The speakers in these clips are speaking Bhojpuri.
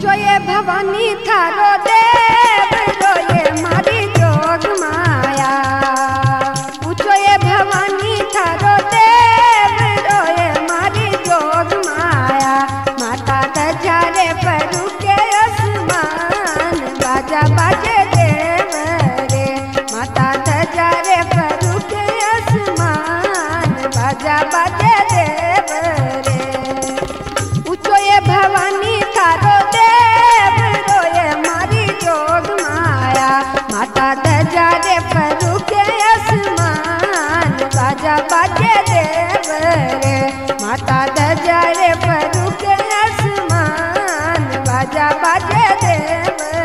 पूछोए भवानी थारो देव रोए मारी जोग माया। पूछोए भवानी थारो देव रोए मारी जोग माया। माता दजारे परू के आसमान बाजा बाजे देव रे। माता दजारे परू के आसमान बाजा बाजे देव रे। पूछोए भवानी थारो देव रोए मारी जोग माया। माता दजारे परू के आसमान बाजा बाजे देव रे। माता दजारे परू के आसमान बाजा बाजे देव रे।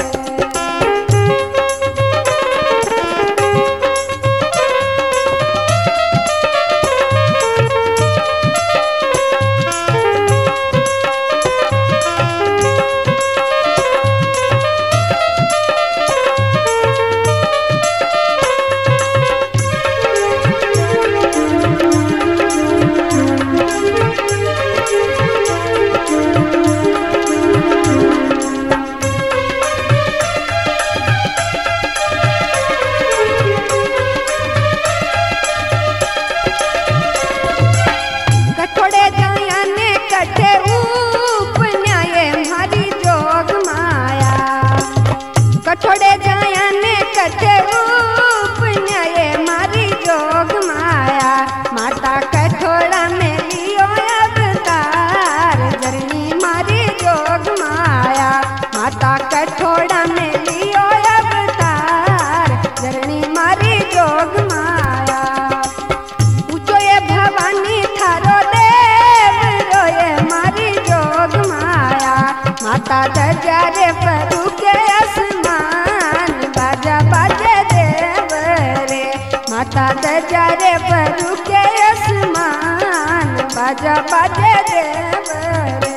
कठोड़े जायाने कठे उपन्याये मारी जोग माया। कठोड़े जायाने कठे उपन्याये मारी जोग माया। माता कठोड़ा में लियो अवतार जरनी मारी जोग माया। माता कठोड़ा में लियो अवतार जरनी मारी जोग माया। पूछोए भवानी थारो देव रोए मारी जोग माया। माता दजारे परू के आसमान बाजा बाजे देव रे। माता दजारे परू के आसमान बाजा बाजे देव रे।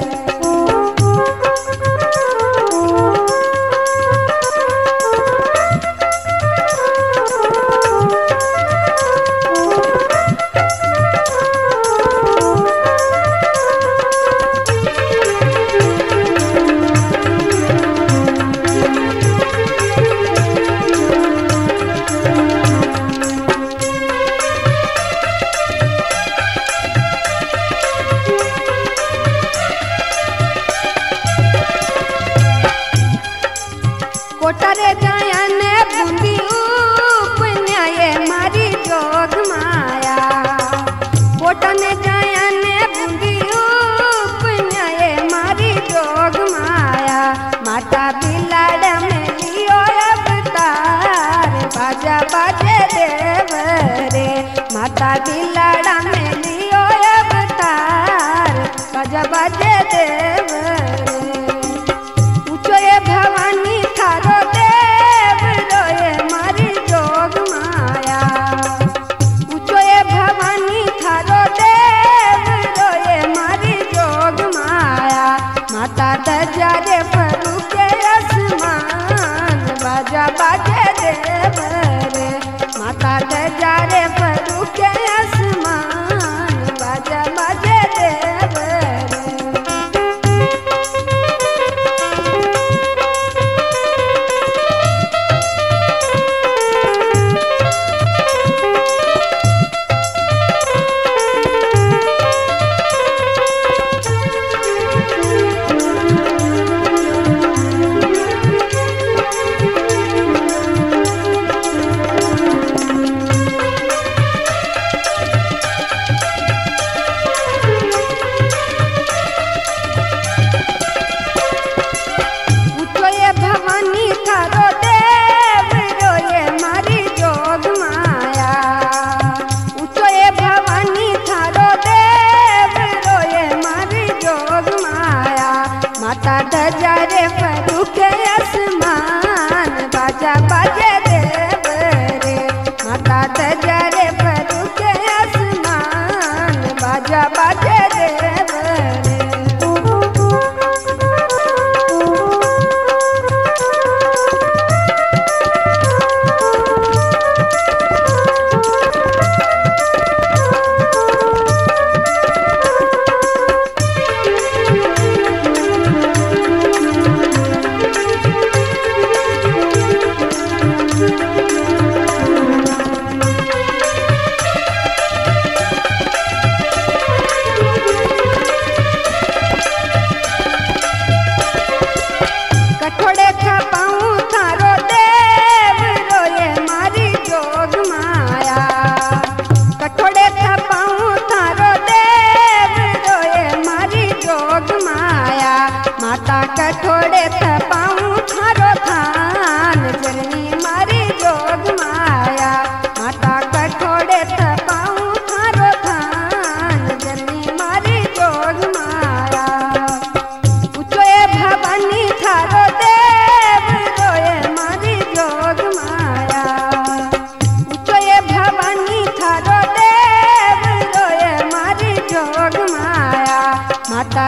कोटरे जायाने बूंदी उपन्याये मारी जोग माया। कोटने जायाने बूंदी उपन्याये मारी जोग माया। माता बिलाड़ में लियो अवतार बाजा बाजे देव रे। माता बिलाड़ा में लियो अवतार बाजा बाजे देव रे। पूछोए भवानी थारो देव रोए मारी जोग माया। पूछोए भवानी थारो देव रोए मारी जोग माया। माता दजारे परू के आसमान बाजा बाजे देव रे। माता दजारे परू के आसमान बाजा बाजे देव रे।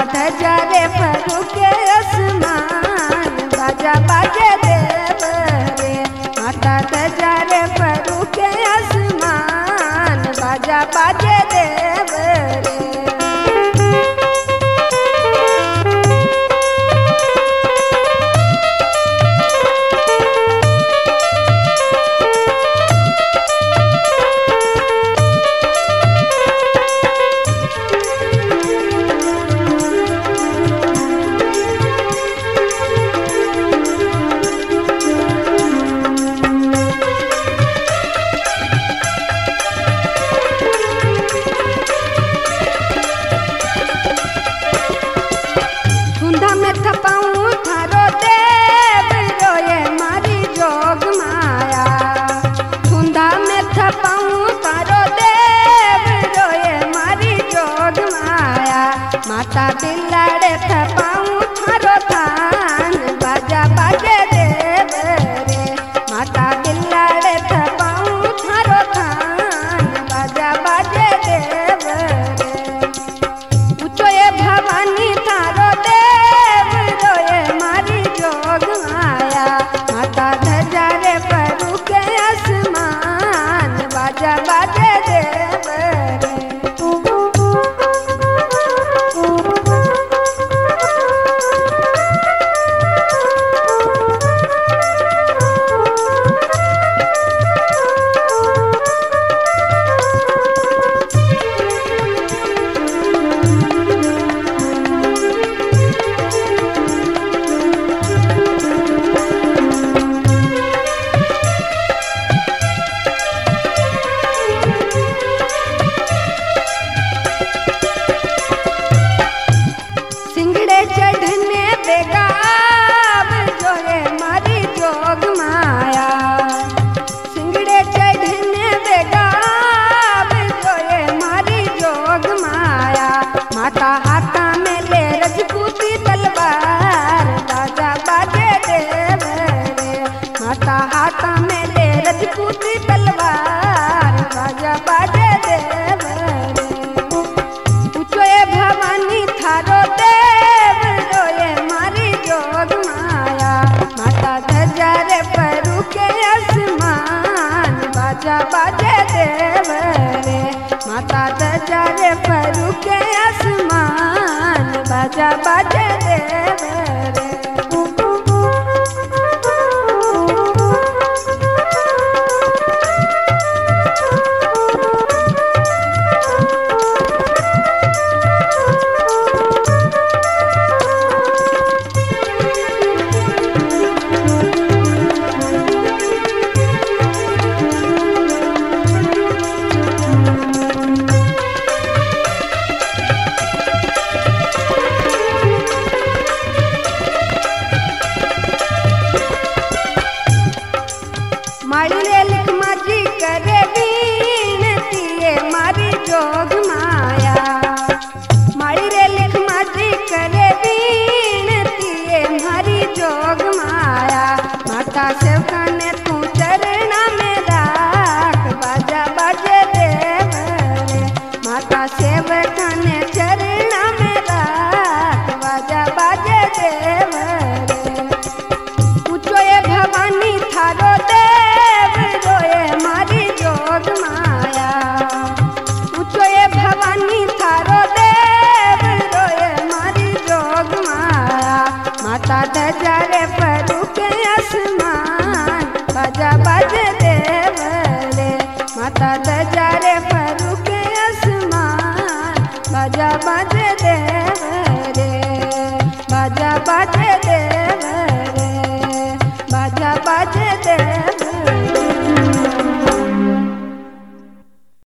ध्वजा रे फरूके आसमान बाजा बाजे देव रे। माता ध्वजा रे फरूके आसमान बाजा बाजे देव रे। माता बिलाड़े थपाऊं थारो थान बाजा बाजे देव रे। माता बिलाड़े थपाऊं थारो थान बाजा बाजे देव रे। ऊंचो ये भवानी थारो देव रोए मारी जोग माया। माता ध्वजा रे फरूके आसमान बाजा बाजे देव रे। चढ़ने बेगाब जोए मारी जोग माया। सिंगड़े चढ़ने बेगाब जोए मारी जोग माया। माता हाथा में ले रजपूती तलवार बाजा बाजे देव रे। माता हाथा में ले रजपूती तलवार बाजा बाजे देव रे। ऊंचो ये भवानी थारो फरूके आसमान बाजा बाजे देव रे। माता ध्वजा रे फरूके आसमान बाजा बाजे देव रे। माड़ीले लिख माझी करे बीनती ये मारी जोग माया। माड़ीले लिख माझी करे बीनती ये मारी जोग माया। माता सेवका ने तू चरणा में राख बाजा बाजे देव रे। माता सेवका ने चरणा में राख बाजा बाजे देव रे। ऊंचो ये भवानी थारो देव रोए मारी जोग माया। ऊंचो ये भवानी थारो देव रोए मारी जोग माया। माता ध्वजा रे फरूके आसमान बाजा बाजे देव रे। माता ध्वजा रे फरूके आसमान बाजा बाजे